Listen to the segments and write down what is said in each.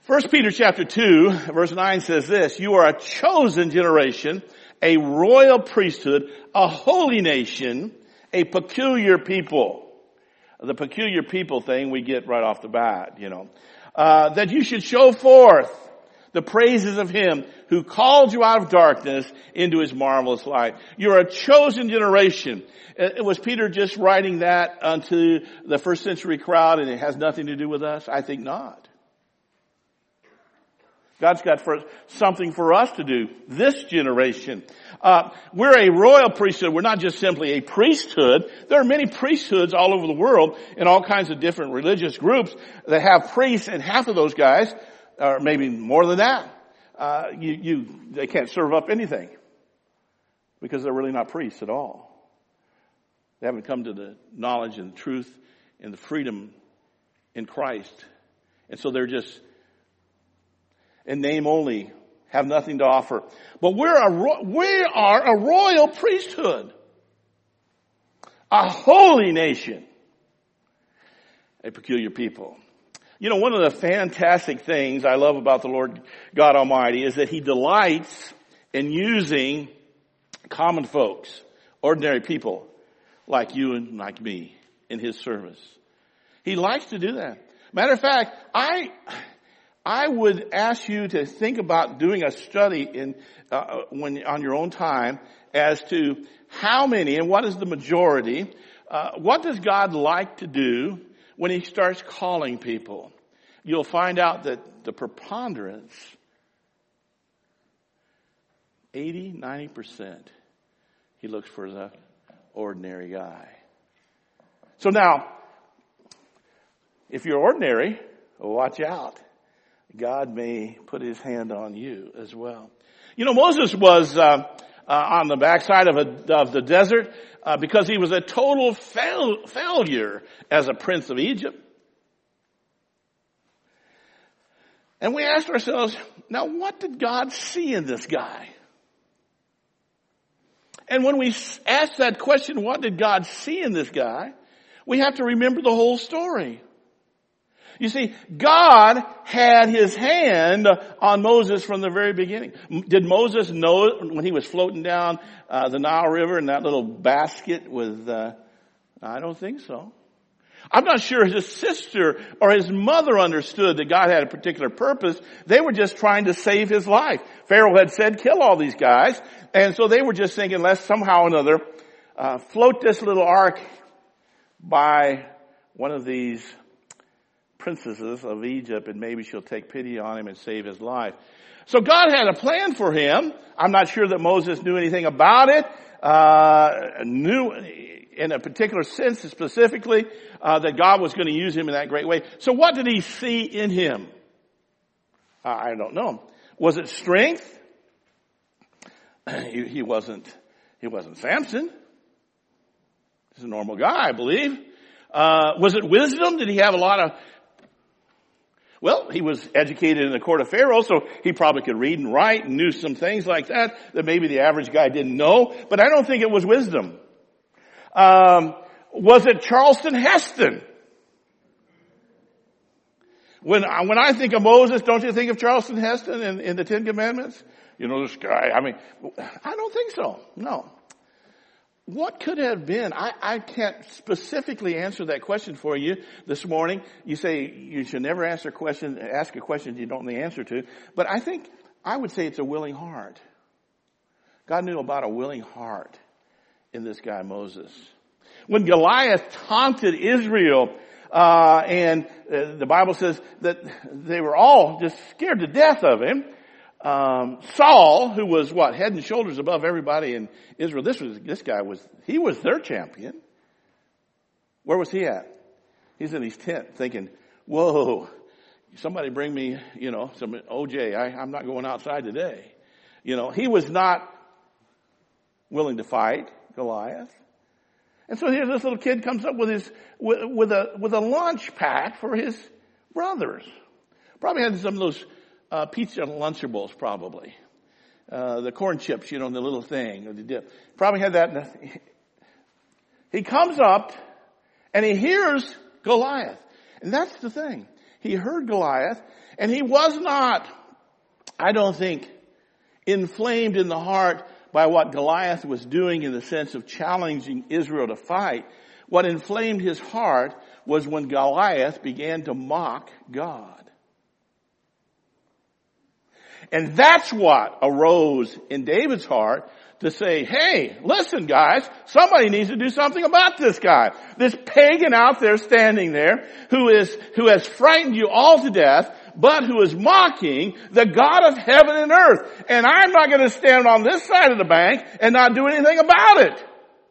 1 Peter chapter 2, verse 9 says this, "You are a chosen generation, a royal priesthood, a holy nation, a peculiar people." The peculiar people thing we get right off the bat, that you should show forth the praises of Him who called you out of darkness into His marvelous light. You're a chosen generation. Was Peter just writing that unto the first century crowd and it has nothing to do with us? I think not. God's got something for us to do, this generation. We're a royal priesthood. We're not just simply a priesthood. There are many priesthoods all over the world in all kinds of different religious groups that have priests, and half of those guys, or maybe more than that, they can't serve up anything because they're really not priests at all. They haven't come to the knowledge and truth and the freedom in Christ. And so they're just in name only, have nothing to offer. But we are a royal priesthood, a holy nation, a peculiar people. One of the fantastic things I love about the Lord God Almighty is that He delights in using common folks, ordinary people like you and like me in His service. He likes to do that. Matter of fact, I would ask you to think about doing a study on your own time as to how many and what is the majority. What does God like to do when He starts calling people? You'll find out that the preponderance, 80-90%, He looks for the ordinary guy. So now, if you're ordinary, watch out. God may put His hand on you as well. Moses was on the backside of the desert because he was a total failure as a prince of Egypt. And we asked ourselves, now what did God see in this guy? And when we ask that question, what did God see in this guy? We have to remember the whole story. You see, God had His hand on Moses from the very beginning. Did Moses know when he was floating down the Nile River in that little basket with, I don't think so. I'm not sure his sister or his mother understood that God had a particular purpose. They were just trying to save his life. Pharaoh had said, kill all these guys. And so they were just thinking, let's somehow or another float this little ark by one of these princesses of Egypt, and maybe she'll take pity on him and save his life. So God had a plan for him. I'm not sure that Moses knew anything about it, knew in a particular sense specifically that God was going to use him in that great way. So what did He see in him? I don't know. Was it strength? He wasn't Samson. He's a normal guy, I believe. Was it wisdom? Did he have a lot of... Well, he was educated in the court of Pharaoh, so he probably could read and write and knew some things like that maybe the average guy didn't know. But I don't think it was wisdom. Was it Charlton Heston? When I think of Moses, don't you think of Charlton Heston in the Ten Commandments? This guy, I don't think so. No. What could have been? I can't specifically answer that question for you this morning. You say you should never ask a question you don't know the answer to. But I would say it's a willing heart. God knew about a willing heart in this guy Moses. When Goliath taunted Israel, and the Bible says that they were all just scared to death of him. Saul, who was head and shoulders above everybody in Israel, this guy was their champion. Where was he at? He's in his tent thinking, whoa, somebody bring me, some OJ. I'm not going outside today. He was not willing to fight Goliath. And so here this little kid comes up with a lunch pack for his brothers. Probably had some of those pizza Lunchables, probably. The corn chips, the little thing, or the dip. Probably had that. He comes up and he hears Goliath. And that's the thing. he heard Goliath, and he was not, I don't think, inflamed in the heart by what Goliath was doing in the sense of challenging Israel to fight. What inflamed his heart was when Goliath began to mock God. And that's what arose in David's heart to say, hey, listen guys, somebody needs to do something about this guy. This pagan out there standing there who has frightened you all to death, but who is mocking the God of heaven and earth. And I'm not going to stand on this side of the bank and not do anything about it.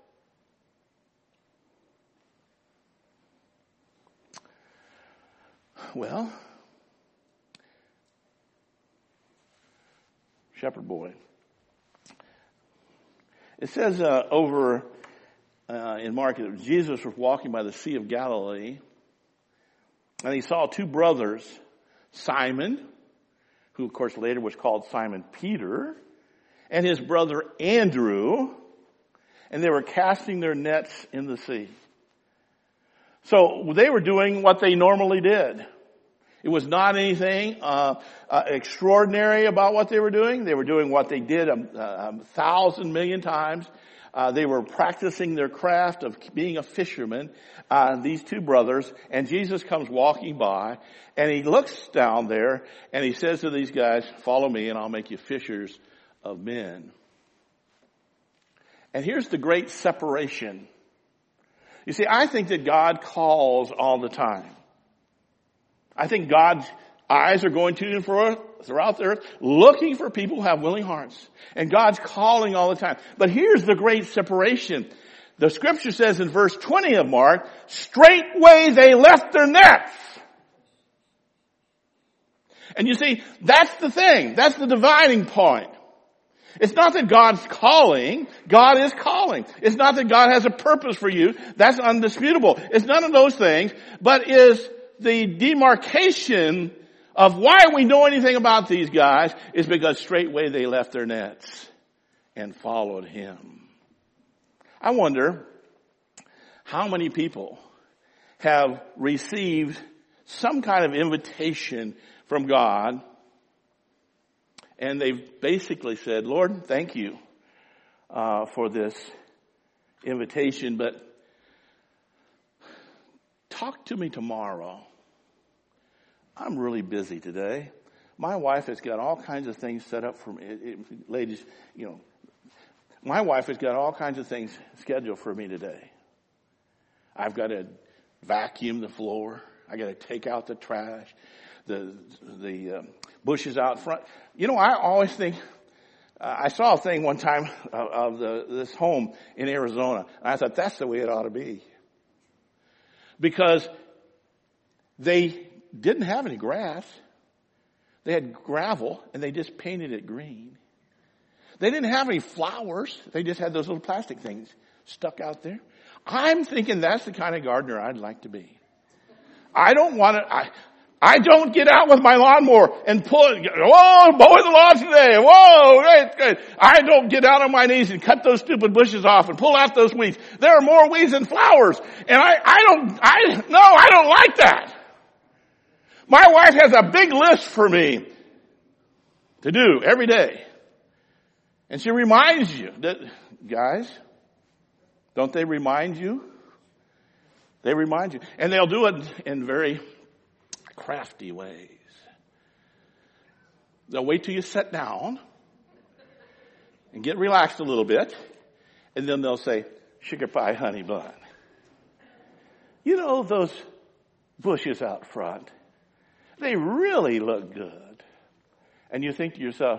Well, shepherd boy. It says over in Mark, Jesus was walking by the Sea of Galilee, and he saw two brothers, Simon, who of course later was called Simon Peter, and his brother Andrew, and they were casting their nets in the sea. So they were doing what they normally did. It was not anything extraordinary about what they were doing. They were doing what they did 1,000 million times. They were practicing their craft of being a fisherman, these two brothers, and Jesus comes walking by, and he looks down there, and he says to these guys, follow me, and I'll make you fishers of men. And here's the great separation. You see, I think that God calls all the time. I think God's eyes are going to and fro throughout the earth, looking for people who have willing hearts. And God's calling all the time. But here's the great separation. The scripture says in verse 20 of Mark, straightway they left their nets. And you see, that's the thing. That's the dividing point. It's not that God's calling. God is calling. It's not that God has a purpose for you. That's undisputable. It's none of those things, but is the demarcation of why we know anything about these guys is because straightway they left their nets and followed him. I wonder how many people have received some kind of invitation from God, and they've basically said, Lord, thank you for this invitation, but talk to me tomorrow. I'm really busy today. My wife has got all kinds of things set up for me. Ladies, you know, my wife has got all kinds of things scheduled for me today. I've got to vacuum the floor. I got to take out the trash, the bushes out front. You know, I always think, I saw a thing one time of this home in Arizona, and I thought that's the way it ought to be. Because they didn't have any grass. They had gravel, and they just painted it green. They didn't have any flowers. They just had those little plastic things stuck out there. I'm thinking that's the kind of gardener I'd like to be. I don't want to, I don't get out with my lawnmower and pull it, whoa, mowing the lawn today, whoa, great. I don't get out on my knees and cut those stupid bushes off and pull out those weeds. There are more weeds than flowers. And I don't like that. My wife has a big list for me to do every day. And she reminds you that, guys, don't they remind you? They remind you. And they'll do it in very crafty ways. They'll wait till you sit down and get relaxed a little bit. And then they'll say, sugar pie, honey bun. You know those bushes out front? They really look good. And you think to yourself,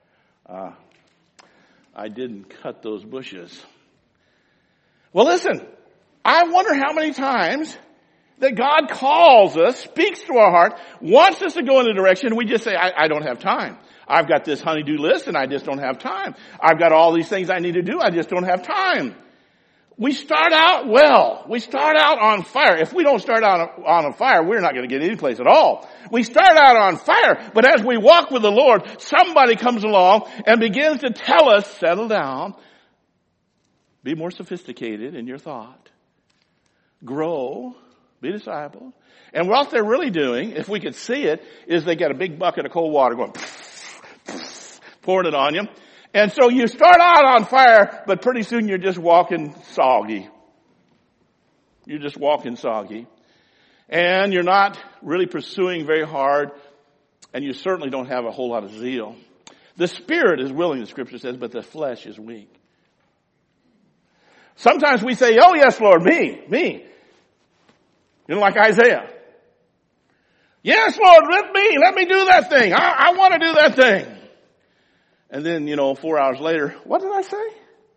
I didn't cut those bushes. Well, listen, I wonder how many times that God calls us, speaks to our heart, wants us to go in a direction, and we just say, I don't have time. I've got this honey-do list, and I just don't have time. I've got all these things I need to do, I just don't have time. We start out well. We start out on fire. If we don't start out on a fire, we're not going to get any place at all. We start out on fire, but as we walk with the Lord, somebody comes along and begins to tell us, settle down, be more sophisticated in your thought, grow, Be discipled. And what they're really doing, if we could see it, is they got a big bucket of cold water going, pouring it on you. And so you start out on fire, but pretty soon you're just walking soggy. You're just walking soggy. And you're not really pursuing very hard, and you certainly don't have a whole lot of zeal. The spirit is willing, the scripture says, but the flesh is weak. Sometimes we say, oh yes, Lord, me. You know, like Isaiah. Yes, Lord, let me do that thing. I want to do that thing. And then, 4 hours later, what did I say?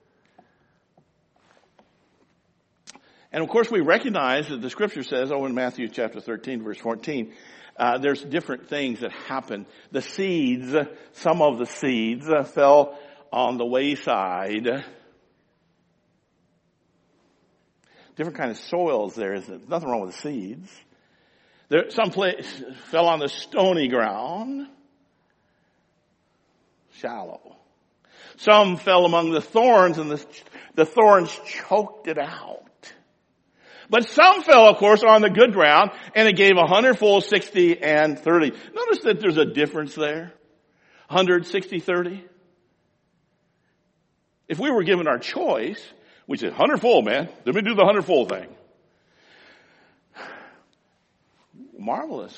And of course we recognize that the scripture says, in Matthew chapter 13, verse 14, there's different things that happen. The seeds, some of the seeds fell on the wayside. Different kind of soils there. There's nothing wrong with the seeds. Some fell on the stony ground. Shallow. Some fell among the thorns, and the thorns choked it out. But some fell, of course, on the good ground, and it gave 100-fold, 60, and 30. Notice that there's a difference there. 100, 60, 30. If we were given our choice, we said, 100-fold, man. Let me do the 100-fold thing. Marvelous.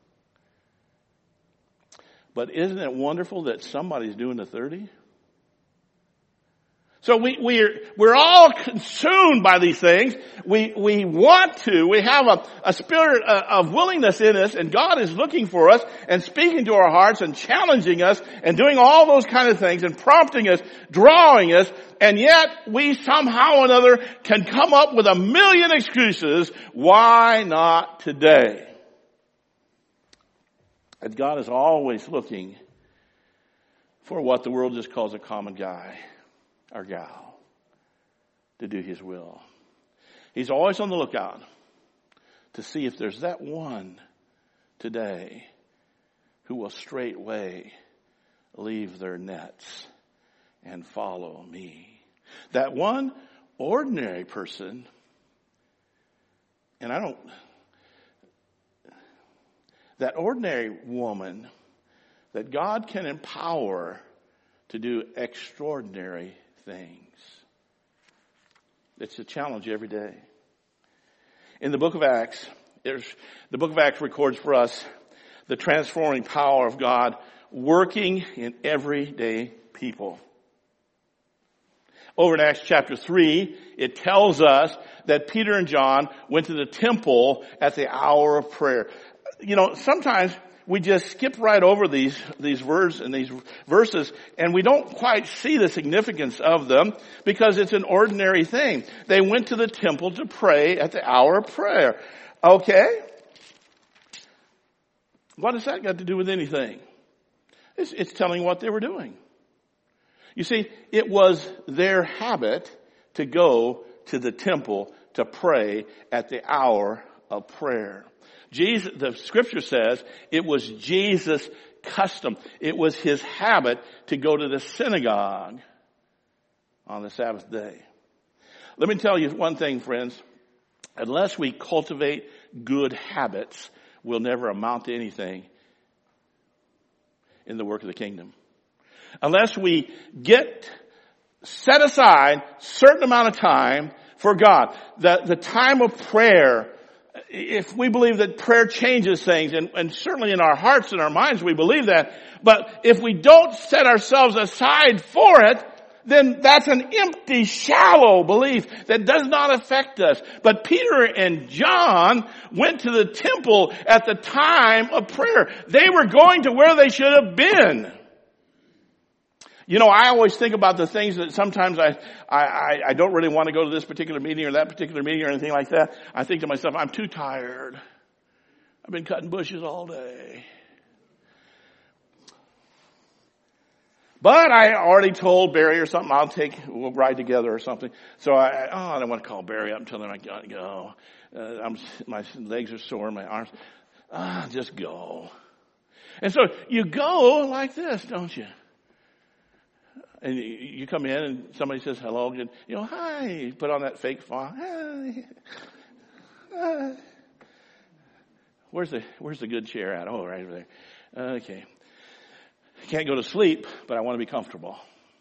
But isn't it wonderful that somebody's doing the 30? So we're all consumed by these things. We have a spirit of willingness in us, and God is looking for us and speaking to our hearts and challenging us and doing all those kind of things and prompting us, drawing us, and yet we somehow or another can come up with a million excuses. Why not today? And God is always looking for what the world just calls a common guy or gal to do his will. He's always on the lookout to see if there's that one today who will straightway leave their nets and follow me. That one ordinary person, that ordinary woman that God can empower to do extraordinary things. It's a challenge every day. In the book of Acts, the book of Acts records for us the transforming power of God working in everyday people. Over in Acts chapter 3, it tells us that Peter and John went to the temple at the hour of prayer. Sometimes we just skip right over these words and these verses, and we don't quite see the significance of them because it's an ordinary thing. They went to the temple to pray at the hour of prayer. Okay? What has that got to do with anything? It's telling what they were doing. You see, it was their habit to go to the temple to pray at the hour of prayer. The scripture says it was Jesus' custom. It was his habit to go to the synagogue on the Sabbath day. Let me tell you one thing, friends. Unless we cultivate good habits, we'll never amount to anything in the work of the kingdom. Unless we set aside a certain amount of time for God. The time of prayer, if we believe that prayer changes things, and certainly in our hearts and our minds we believe that, but if we don't set ourselves aside for it, then that's an empty, shallow belief that does not affect us. But Peter and John went to the temple at the time of prayer. They were going to where they should have been. I always think about the things that sometimes I don't really want to go to this particular meeting or that particular meeting or anything like that. I think to myself, I'm too tired. I've been cutting bushes all day. But I already told Barry or something, we'll ride together or something. So I don't want to call Barry up and tell him I got to go. My legs are sore, my arms. Just go. And so you go like this, don't you? And you come in and somebody says hello, and hi, put on that fake smile. Hi. Where's the good chair at? Oh, right over there. Okay. I can't go to sleep, but I want to be comfortable.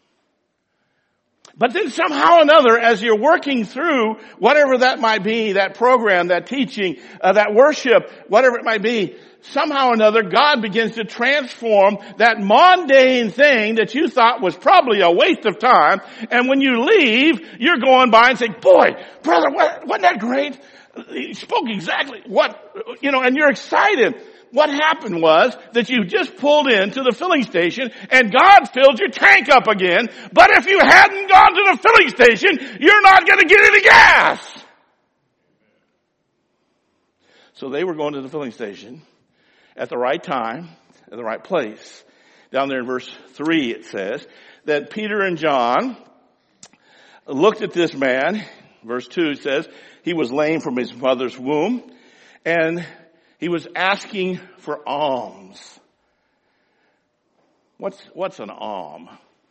But then somehow or another, as you're working through whatever that might be, that program, that teaching, that worship, whatever it might be, somehow or another, God begins to transform that mundane thing that you thought was probably a waste of time. And when you leave, you're going by and saying, boy, brother, wasn't that great? He spoke exactly and you're excited. What happened was that you just pulled into the filling station and God filled your tank up again. But if you hadn't gone to the filling station, you're not going to get any gas. So they were going to the filling station at the right time, at the right place. Down there in verse 3 it says that Peter and John looked at this man. Verse 2 says he was lame from his mother's womb and he was asking for alms. What's an alm?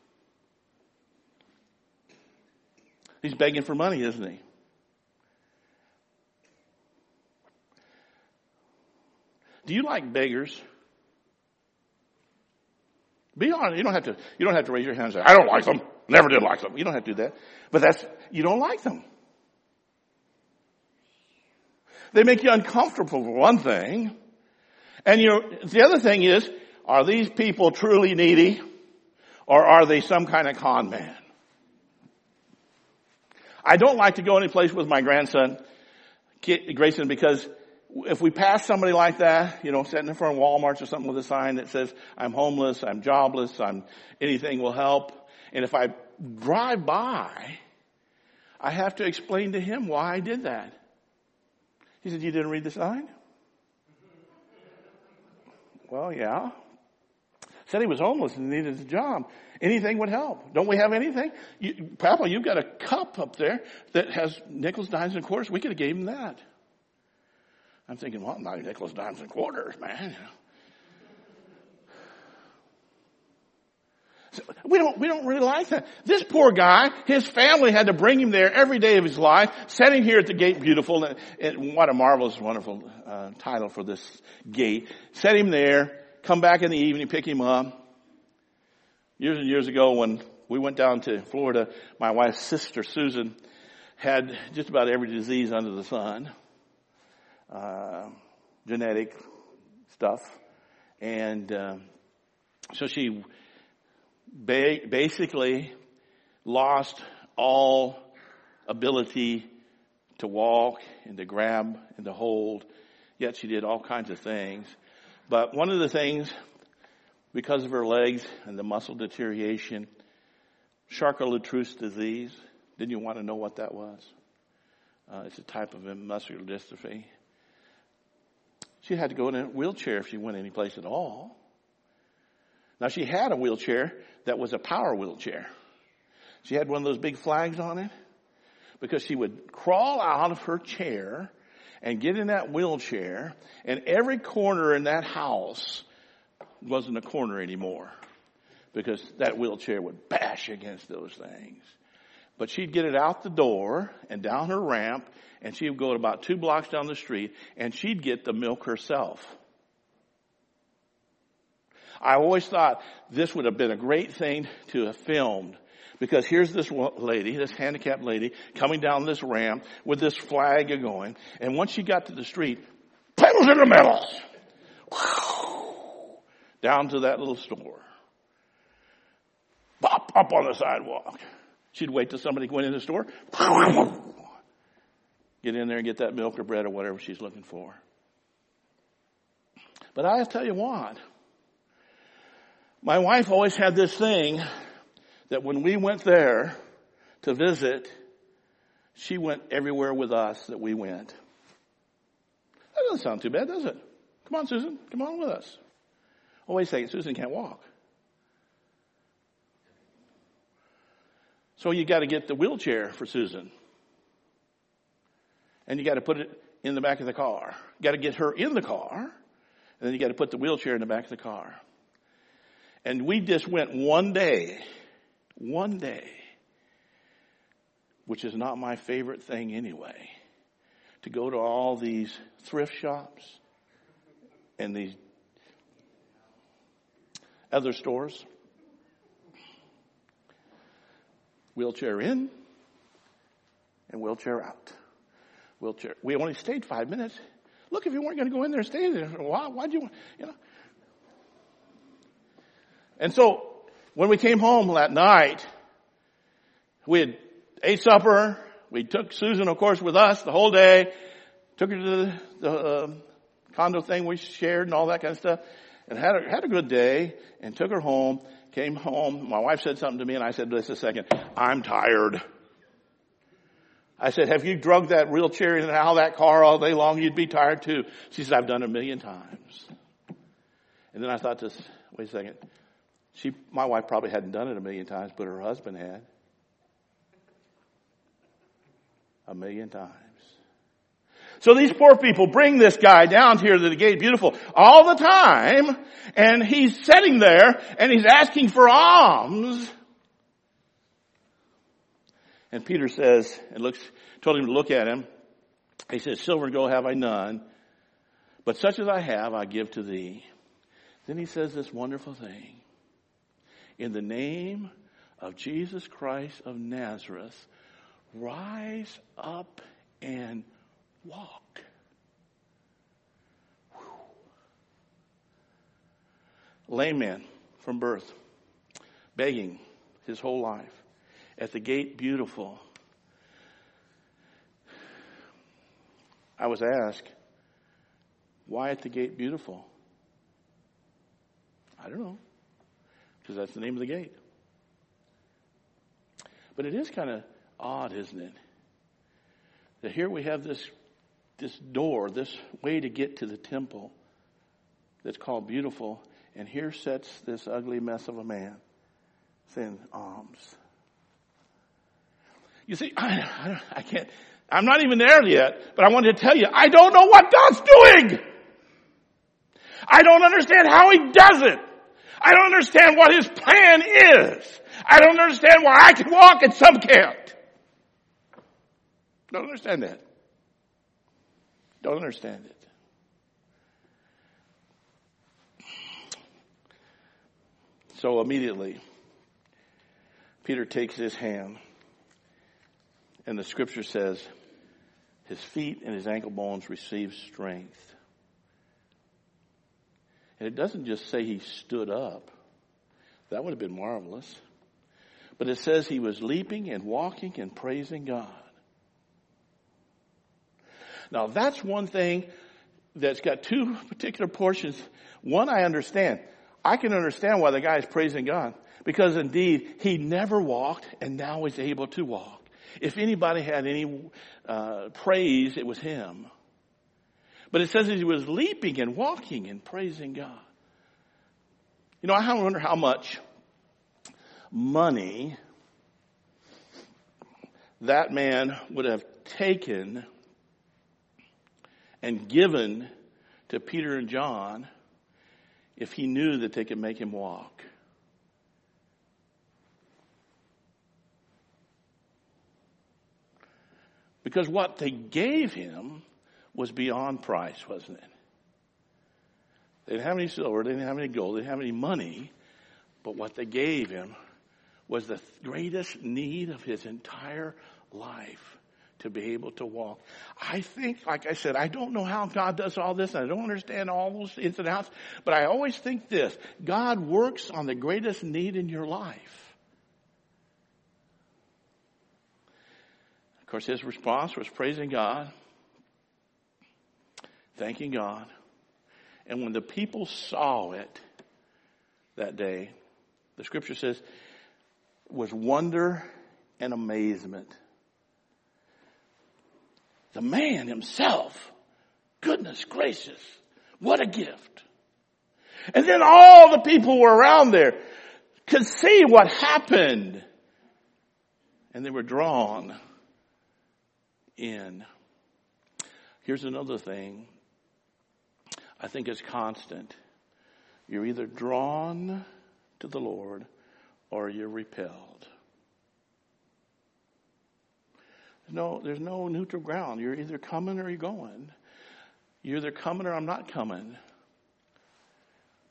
He's begging for money, isn't he? Do you like beggars? Be honest. You don't have to raise your hand and say, I don't like them. Never did like them. You don't have to do that. But you don't like them. They make you uncomfortable for one thing. And the other thing is, are these people truly needy? Or are they some kind of con man? I don't like to go any place with my grandson, Grayson, because if we pass somebody like that, sitting in front of Walmart or something with a sign that says, I'm homeless, I'm jobless, anything will help. And if I drive by, I have to explain to him why I did that. He said, you didn't read the sign? Well, yeah. Said he was homeless and needed a job. Anything would help. Don't we have anything? Papa, you've got a cup up there that has nickels, dimes, and quarters. We could have gave him that. I'm thinking, well, not nickels, dimes, and quarters, man. So we don't really like that. This poor guy, his family had to bring him there every day of his life, set him here at the gate beautiful. And what a marvelous, wonderful title for this gate. Set him there, come back in the evening, pick him up. Years and years ago when we went down to Florida, my wife's sister, Susan, had just about every disease under the sun. Genetic stuff. And so she basically lost all ability to walk and to grab and to hold. Yet she did all kinds of things. But one of the things, because of her legs and the muscle deterioration, Charcot-Marie-Tooth disease. Didn't you want to know what that was? It's a type of muscular dystrophy. She had to go in a wheelchair if she went any place at all. Now, she had a wheelchair that was a power wheelchair. She had one of those big flags on it because she would crawl out of her chair and get in that wheelchair, and every corner in that house wasn't a corner anymore because that wheelchair would bash against those things. But she'd get it out the door and down her ramp, and she would go about 2 blocks down the street, and she'd get the milk herself. I always thought this would have been a great thing to have filmed, because here's this lady, this handicapped lady, coming down this ramp with this flag going, and once she got to the street, pedal to the metal, down to that little store, pop up on the sidewalk. She'd wait till somebody went in the store, get in there and get that milk or bread or whatever she's looking for. But I tell you what, my wife always had this thing that when we went there to visit, she went everywhere with us that we went. That doesn't sound too bad, does it? Come on, Susan. Come on with us. Oh, wait a second. Susan can't walk. So you got to get the wheelchair for Susan. And you got to put it in the back of the car. You got to get her in the car. And then you got to put the wheelchair in the back of the car. And we just went one day, which is not my favorite thing anyway, to go to all these thrift shops in these other stores. Wheelchair in and wheelchair out. Wheelchair. We only stayed 5 minutes. Look, if you weren't going to go in there and stay there, why'd you, And so when we came home that night, we had ate supper. We took Susan, of course, with us the whole day. Took her to the condo thing we shared and all that kind of stuff. And had a good day and took her home. Came home. My wife said something to me and I said, just a second, I'm tired. I said, have you drugged that wheelchair in and out of that car all day long? You'd be tired too. She said, I've done it 1,000,000 times. And then I thought wait a second. My wife probably hadn't done it 1,000,000 times, but her husband had. 1,000,000 times. So these poor people bring this guy down here to the gate beautiful all the time, and he's sitting there and he's asking for alms. And Peter says, told him to look at him. He says, silver and gold have I none, but such as I have I give to thee. Then he says this wonderful thing. In the name of Jesus Christ of Nazareth, rise up and walk. Lame man from birth, begging his whole life. At the gate beautiful. I was asked, why at the gate beautiful? I don't know. Because that's the name of the gate. But it is kind of odd, isn't it? That here we have this door, this way to get to the temple that's called beautiful. And here sits this ugly mess of a man saying alms. You see, I can't, I'm not even there yet, but I wanted to tell you, I don't know what God's doing. I don't understand how He does it. I don't understand what His plan is. I don't understand why I can walk and some can't. Don't understand that. Don't understand it. So immediately, Peter takes his hand. And the scripture says, his feet and his ankle bones received strength. And it doesn't just say he stood up. That would have been marvelous. But it says he was leaping and walking and praising God. Now that's one thing that's got two particular portions. One I understand. I can understand why the guy is praising God. Because indeed, he never walked and now is able to walk. If anybody had any praise, it was him. But it says he was leaping and walking and praising God. You know, I wonder how much money that man would have taken and given to Peter and John if he knew that they could make him walk. Because what they gave him was beyond price, wasn't it? They didn't have any silver, they didn't have any gold, they didn't have any money. But what they gave him was the greatest need of his entire life, to be able to walk. I think, like I said, I don't know how God does all this, and I don't understand all those ins and outs, but I always think this: God works on the greatest need in your life. Of course, his response was praising God, thanking God. And when the people saw it that day, the scripture says, it was wonder and amazement. The man himself, goodness gracious, what a gift. And then all the people who were around there could see what happened. And they were drawn in. Here's another thing I think is constant. You're either drawn to the Lord or you're repelled. There's no neutral ground. You're either coming or you're going. You're either coming or I'm not coming.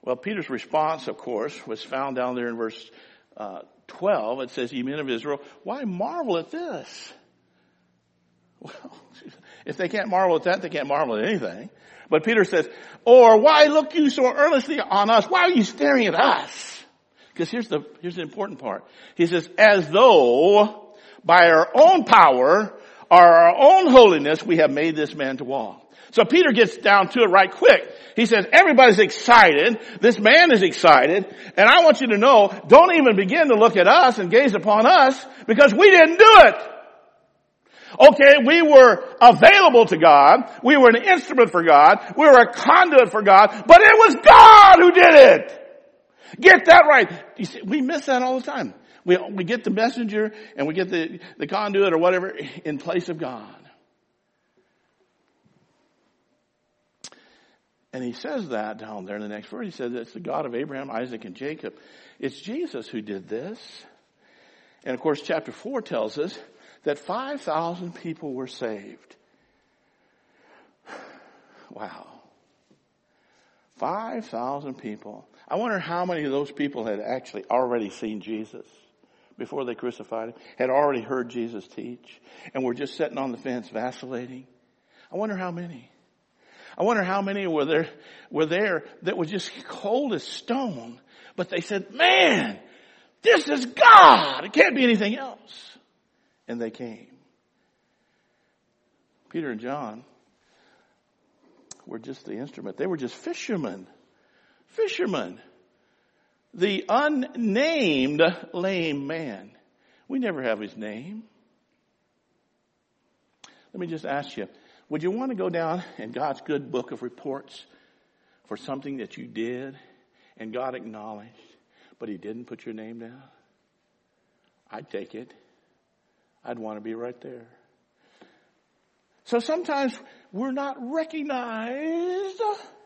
Well, Peter's response, of course, was found down there in verse 12. It says, "Ye men of Israel, why marvel at this?" Well, if they can't marvel at that, they can't marvel at anything. But Peter says, "Or why look you so earnestly on us? Why are you staring at us?" Because here's the important part. He says, "As though by our own power or our own holiness we have made this man to walk." So Peter gets down to it right quick. He says, everybody's excited. This man is excited. And I want you to know, don't even begin to look at us and gaze upon us because we didn't do it. Okay, we were available to God. We were an instrument for God. We were a conduit for God. But it was God who did it. Get that right. You see, we miss that all the time. We get the messenger and we get the conduit or whatever in place of God. And he says that down there in the next verse. He says it's the God of Abraham, Isaac, and Jacob. It's Jesus who did this. And of course, chapter 4 tells us that 5,000 people were saved. Wow. 5,000 people. I wonder how many of those people had actually already seen Jesus before they crucified him, had already heard Jesus teach, and were just sitting on the fence vacillating. I wonder how many. I wonder how many were there that were just cold as stone, but they said, "Man, this is God. It can't be anything else." And they came. Peter and John were just the instrument. They were just fishermen. Fishermen. The unnamed lame man. We never have his name. Let me just ask you, would you want to go down in God's good book of reports for something that you did and God acknowledged, but he didn't put your name down? I'd take it. I'd want to be right there. So sometimes we're not recognized.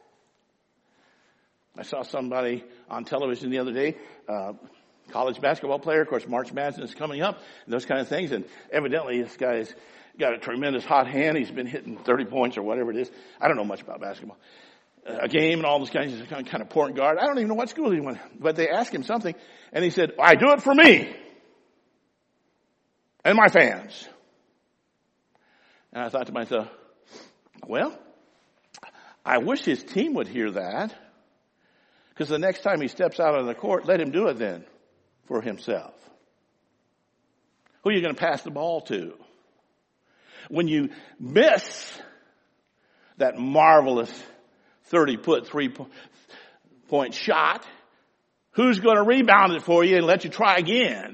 I saw somebody on television the other day, college basketball player. Of course, March Madness is coming up and those kind of things. And evidently this guy's got a tremendous hot hand. He's been hitting 30 points or whatever it is. I don't know much about basketball. A game and all those kinds of kind of point guard. I don't even know what school he went. But they asked him something and he said, "I do it for me and my fans." And I thought to myself, well, I wish his team would hear that. Because the next time he steps out on the court, let him do it then for himself. Who are you going to pass the ball to? When you miss that marvelous 30-foot three-point shot, who's going to rebound it for you and let you try again?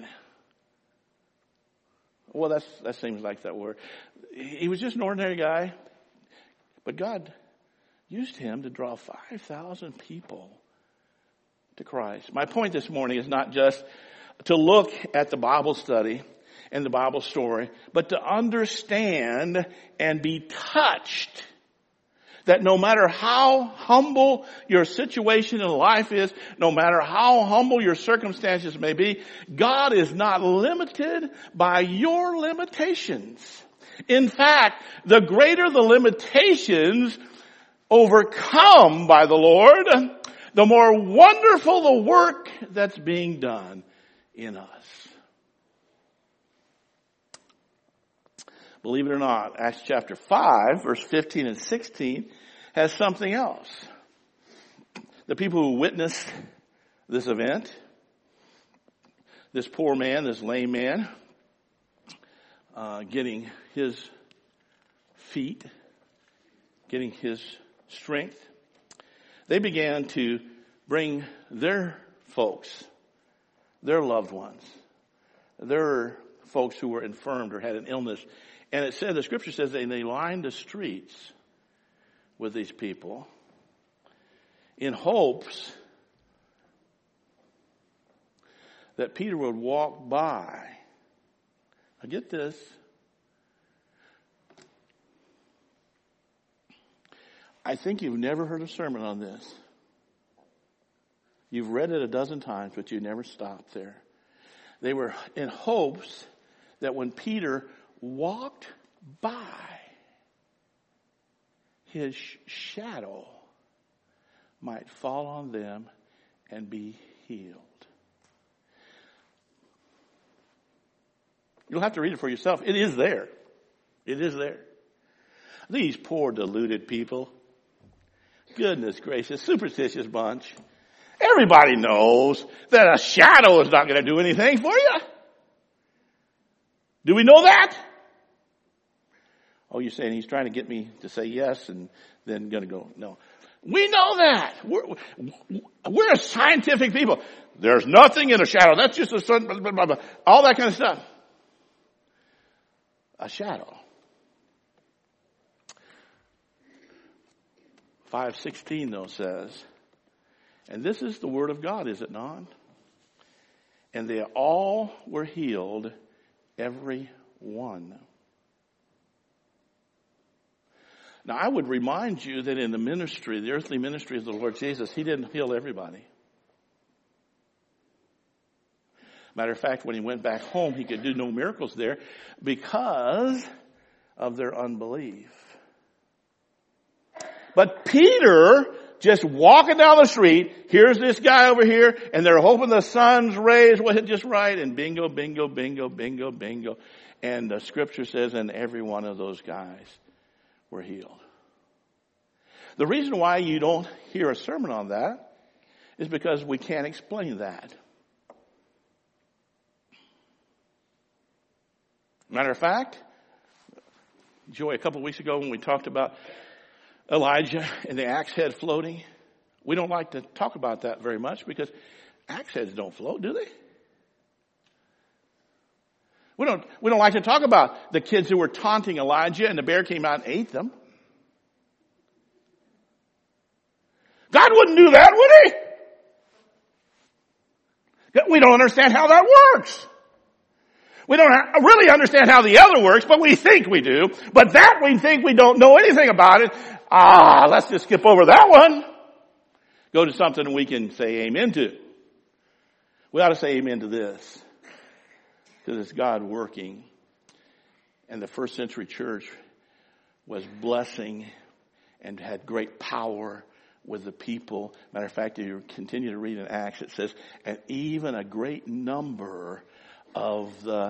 Well, that seems like that word. He was just an ordinary guy, but God used him to draw 5,000 people to Christ. My point this morning is not just to look at the Bible study and the Bible story, but to understand and be touched that no matter how humble your situation in life is, no matter how humble your circumstances may be, God is not limited by your limitations. In fact, the greater the limitations overcome by the Lord, the more wonderful the work that's being done in us. Believe it or not, Acts chapter 5, verse 15 and 16 has something else. The people who witnessed this event, this poor man, this lame man, getting his feet, getting his strength, they began to bring their folks, their loved ones, their folks who were infirmed or had an illness. And it said, the scripture says they lined the streets with these people in hopes that Peter would walk by. Now get this. I think you've never heard a sermon on this. You've read it a dozen times, but you never stopped there. They were in hopes that when Peter walked by, his shadow might fall on them and be healed. You'll have to read it for yourself. It is there. It is there. These poor deluded people. Goodness gracious, superstitious bunch. Everybody knows that a shadow is not going to do anything for you. Do we know that? Oh, you're saying he's trying to get me to say yes and then going to go, no. We know that. We're a scientific people. There's nothing in a shadow. That's just a sun, blah, blah, blah, blah. All that kind of stuff. A shadow. 5:16 though says, and this is the word of God, is it not? And they all were healed, every one. Now I would remind you that in the ministry, the earthly ministry of the Lord Jesus, he didn't heal everybody. Matter of fact, when he went back home, he could do no miracles there because of their unbelief. But Peter, just walking down the street, here's this guy over here, and they're hoping the sun's rays will hit just right, and bingo, bingo, bingo, bingo, bingo. And the scripture says, and every one of those guys were healed. The reason why you don't hear a sermon on that is because we can't explain that. Matter of fact, Joy, a couple of weeks ago when we talked about Elijah and the axe head floating, we don't like to talk about that very much because axe heads don't float, do they? We don't like to talk about the kids who were taunting Elijah and the bear came out and ate them. God wouldn't do that, would he? We don't understand how that works. We don't really understand how the other works, but we think we do. But that we think we don't know anything about it. Let's just skip over that one. Go to something we can say amen to. We ought to say amen to this. Because it's God working. And the first century church was blessing and had great power with the people. Matter of fact, if you continue to read in Acts, it says, and even a great number of the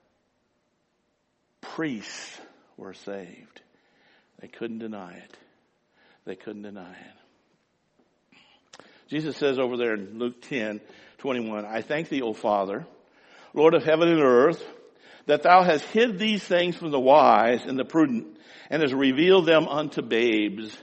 priests were saved. They couldn't deny it. They couldn't deny it. Jesus says over there in Luke 10:21, I thank thee, O Father, Lord of heaven and earth, that thou hast hid these things from the wise and the prudent, and hast revealed them unto babes.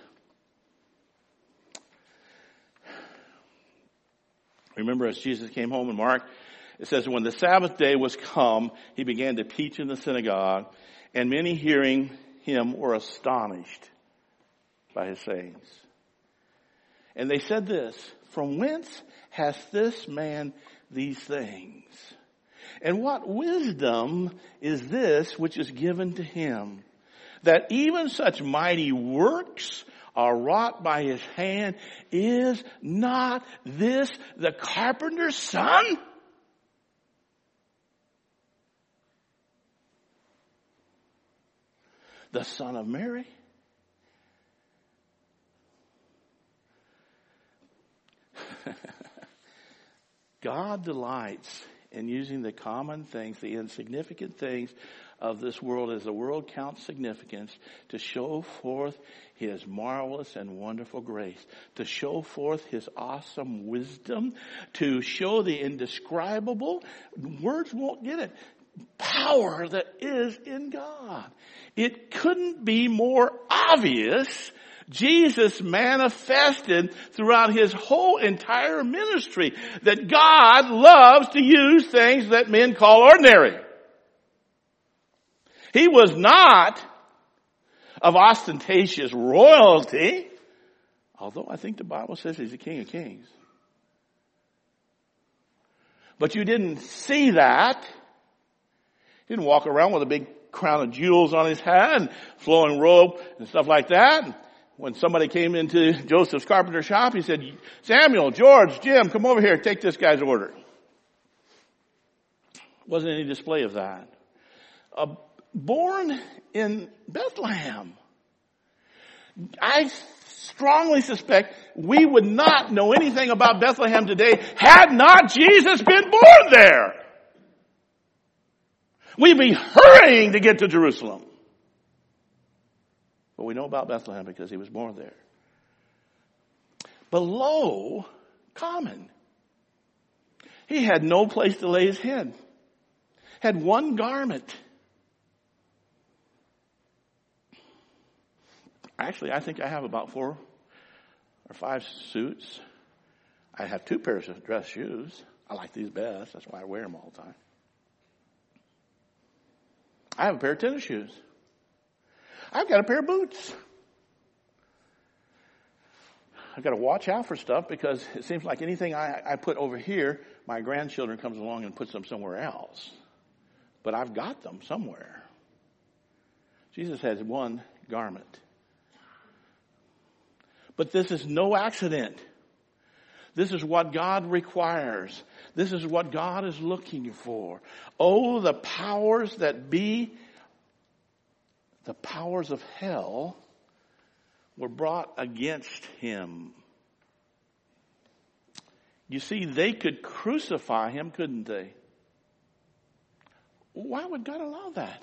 Remember, as Jesus came home in Mark, it says, when the Sabbath day was come, he began to teach in the synagogue, and many hearing him were astonished by his sayings. And they said this, from whence hath this man these things? And what wisdom is this which is given to him, that even such mighty works are wrought by his hand? Is not this the carpenter's son? The son of Mary? God delights in using the common things, the insignificant things of this world as the world counts significance to show forth his marvelous and wonderful grace, to show forth his awesome wisdom, to show the indescribable, words won't get it, power that is in God. It couldn't be more obvious. Jesus manifested throughout his whole entire ministry that God loves to use things that men call ordinary. He was not of ostentatious royalty, although I think the Bible says he's the King of Kings. But you didn't see that. He didn't walk around with a big crown of jewels on his head and flowing robe and stuff like that. When somebody came into Joseph's carpenter shop, he said, Samuel, George, Jim, come over here, take this guy's order. Wasn't any display of that. Born in Bethlehem. I strongly suspect we would not know anything about Bethlehem today had not Jesus been born there. We'd be hurrying to get to Jerusalem. But we know about Bethlehem because he was born there. Below common. He had no place to lay his head. Had one garment. Actually, I think I have about 4 or 5 suits. I have 2 pairs of dress shoes. I like these best. That's why I wear them all the time. I have a pair of tennis shoes. I've got a pair of boots. I've got to watch out for stuff because it seems like anything I put over here, my grandchildren comes along and puts them somewhere else. But I've got them somewhere. Jesus has one garment. But this is no accident. This is what God requires. This is what God is looking for. Oh, the powers that be, the powers of hell were brought against him. You see, they could crucify him, couldn't they? Why would God allow that?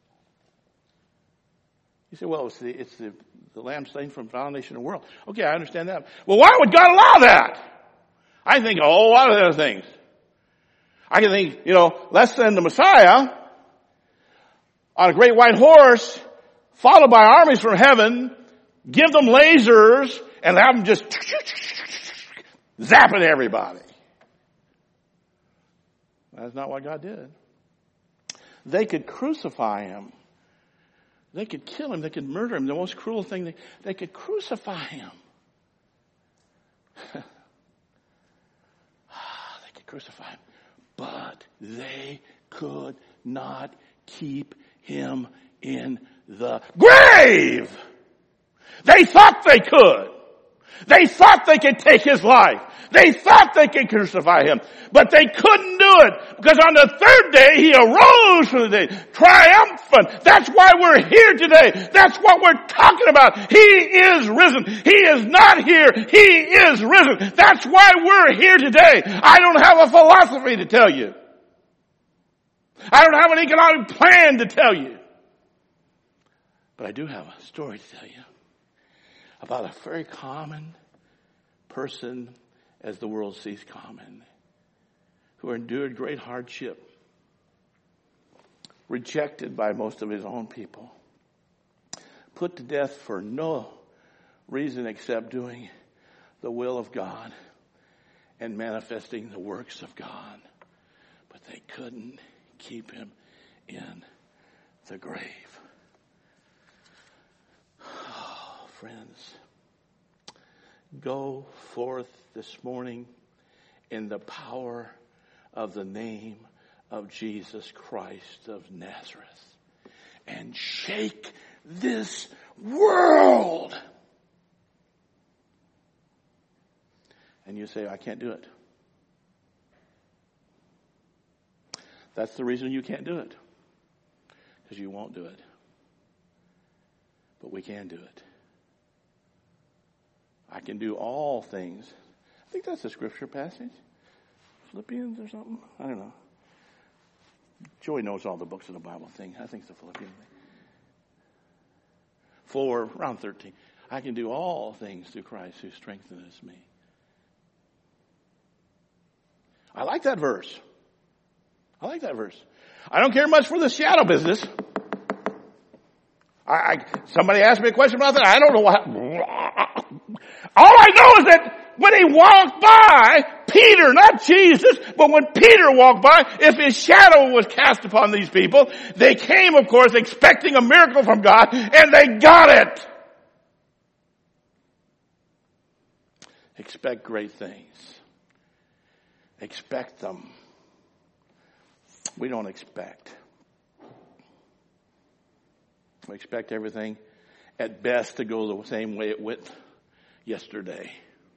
You say, well, it's the lamb slain from the foundation of the world. Okay, I understand that. Well, why would God allow that? I think a whole lot of other things. I can think, let's send the Messiah on a great white horse, followed by armies from heaven, give them lasers, and have them just zapping everybody. That's not what God did. They could crucify him. They could kill him. They could murder him. The most cruel thing, they could crucify him. They could crucify him. But they could not keep him in the grave. They thought they could. They thought they could take his life. They thought they could crucify him. But they couldn't do it. Because on the 3rd day, he arose from the dead, triumphant. That's why we're here today. That's what we're talking about. He is risen. He is not here. He is risen. That's why we're here today. I don't have a philosophy to tell you. I don't have an economic plan to tell you. But I do have a story to tell you about a very common person as the world sees common, who endured great hardship, rejected by most of his own people, put to death for no reason except doing the will of God and manifesting the works of God. But they couldn't keep him in the grave. Oh, friends, go forth this morning in the power of the name of Jesus Christ of Nazareth and shake this world. And you say, I can't do it. That's the reason you can't do it. Because you won't do it. But we can do it. I can do all things. I think that's a scripture passage. Philippians or something? I don't know. Joy knows all the books of the Bible thing. I think it's the Philippians thing. 4, around 13. I can do all things through Christ who strengthens me. I like that verse. I don't care much for the shadow business. Somebody asked me a question about that. I don't know what. All I know is that when he walked by, Peter, not Jesus, but when Peter walked by, if his shadow was cast upon these people, they came, of course, expecting a miracle from God, and they got it. Expect great things. Expect them. We don't expect. We expect everything at best to go the same way it went yesterday.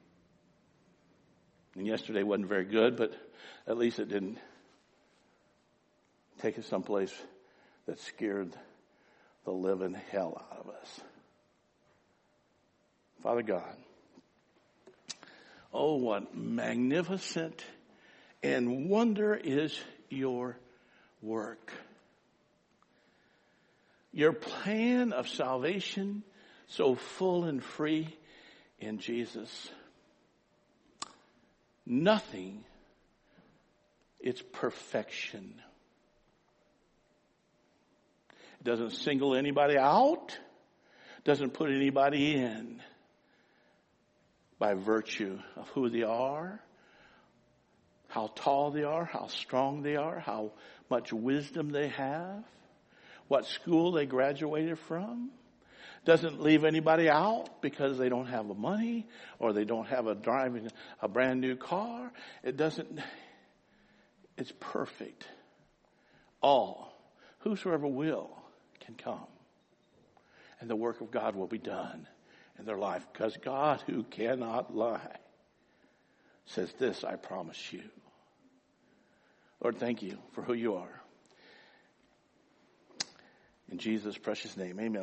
And yesterday wasn't very good, but at least it didn't take us someplace that scared the living hell out of us. Father God, oh, what magnificent and wonder is your work. Your plan of salvation so full and free in Jesus. Nothing, it's perfection. It doesn't single anybody out, doesn't put anybody in by virtue of who they are, how tall they are, how strong they are, how much wisdom they have, what school they graduated from. Doesn't leave anybody out because they don't have the money or they don't have driving a brand new car. It's perfect. All, whosoever will, can come. And the work of God will be done in their life. Because God, who cannot lie, says this, I promise you. Lord, thank you for who you are. In Jesus' precious name, amen.